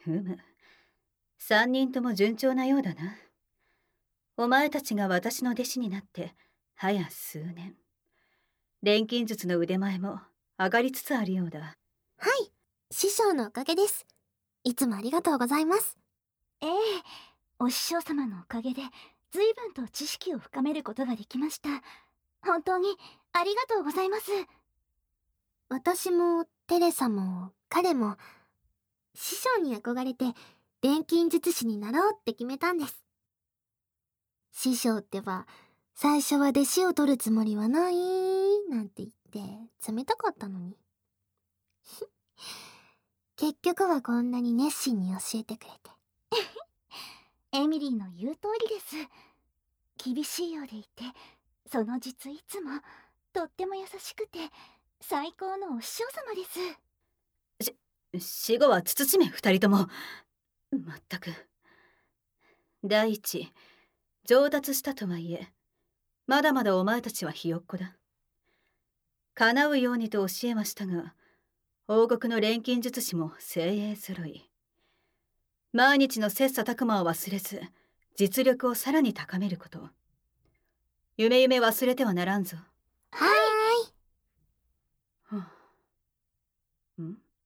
3人とも順調なようだな。お前たちが私の弟子になって早数年。錬金術の腕前も上がりつつあるようだ。 はい、師匠のおかげです。いつもありがとうございます。 ええ、お師匠様のおかげで随分と知識を深めることができました。本当にありがとうございます。 私もテレサも彼も師匠に憧れて錬金術師になろうって決めたんです。師匠ってば最初は弟子を取るつもりはないなんて言って冷たかったのに結局はこんなに熱心に教えてくれて。 エミリーの言う通りです。厳しいようでいて、その実いつもとっても優しくて最高のお師匠様です。 死後は慎め二人とも。まったく。第一、上達したとはいえまだまだお前たちはひよっこだ。叶うようにと教えましたが、王国の錬金術師も精鋭揃い。毎日の切磋琢磨を忘れず実力をさらに高めること。夢忘れてはならんぞ。 ははあ、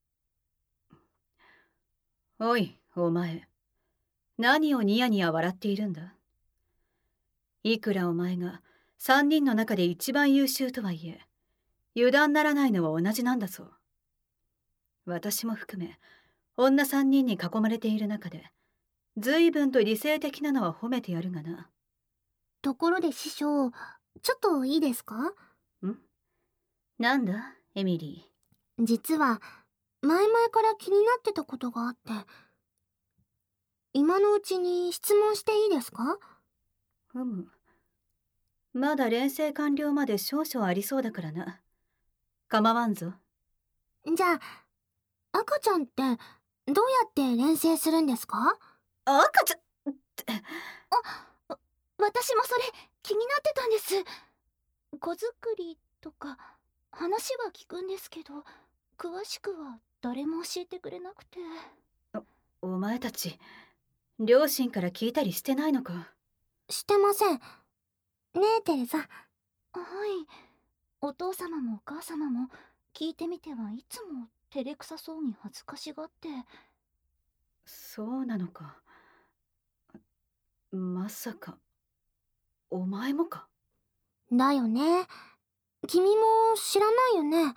おい、お前。何をニヤニヤ笑っているんだ。いくらお前が3人の中で一番優秀とはいえ、油断ならないのは同じなんだぞ。私も含め、女3人に囲まれている中で、随分と理性的なのは褒めてやるがな。 ところで師匠、ちょっといいですか？ なんだ、エミリー。実は、前々から気になってたことがあって、今のうちに質問していいですか？ まだ錬成完了まで少々ありそうだからな。構わんぞ。 じゃあ、赤ちゃんってどうやって錬成するんですか？ 赤ちゃんって。 私もそれ気になってたんです。子作りとか話は聞くんですけど、詳しくは誰も教えてくれなくて。 お前たち両親から聞いたりしてないのか？ してません。ねえテレサ。 はい、お父様もお母様も聞いてみてはいつも照れくさそうに恥ずかしがって。 そうなのか。まさかお前もか？ だよね。君も知らないよね。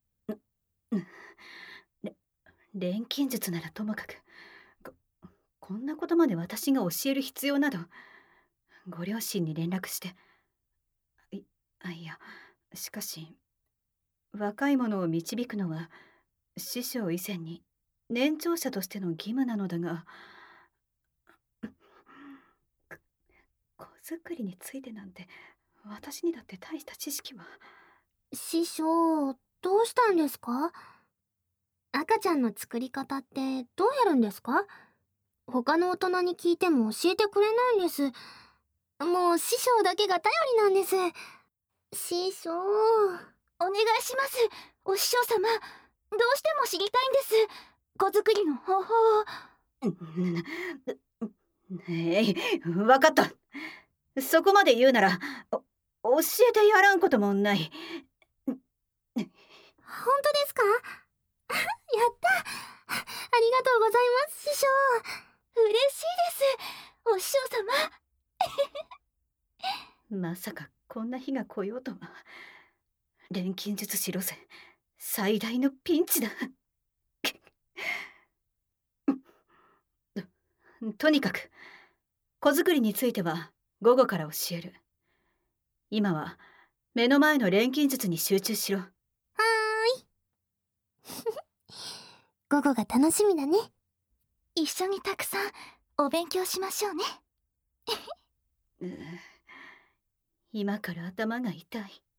錬金術ならともかく、こんなことまで私が教える必要など。ご両親に連絡して。いや、しかし若い者を導くのは師匠以前に年長者としての義務なのだが、子作りについてなんて私にだって大した知識は。 師匠、どうしたんですか？赤ちゃんの作り方ってどうやるんですか？他の大人に聞いても教えてくれないんです。もう師匠だけが頼りなんです。師匠。 お願いします、お師匠様。どうしても知りたいんです。子作りの方法を。 わかった。そこまで言うなら教えてやらんこともない。 本当ですか？やった。ありがとうございます、師匠。 嬉しいです、お師匠様。まさかこんな日が来ようとは。錬金術師路線最大のピンチだ。とにかく子作りについては午後から教える。今は目の前の錬金術に集中しろ。 はーい。午後が楽しみだね。 一緒にたくさんお勉強しましょうね。 今から頭が痛い。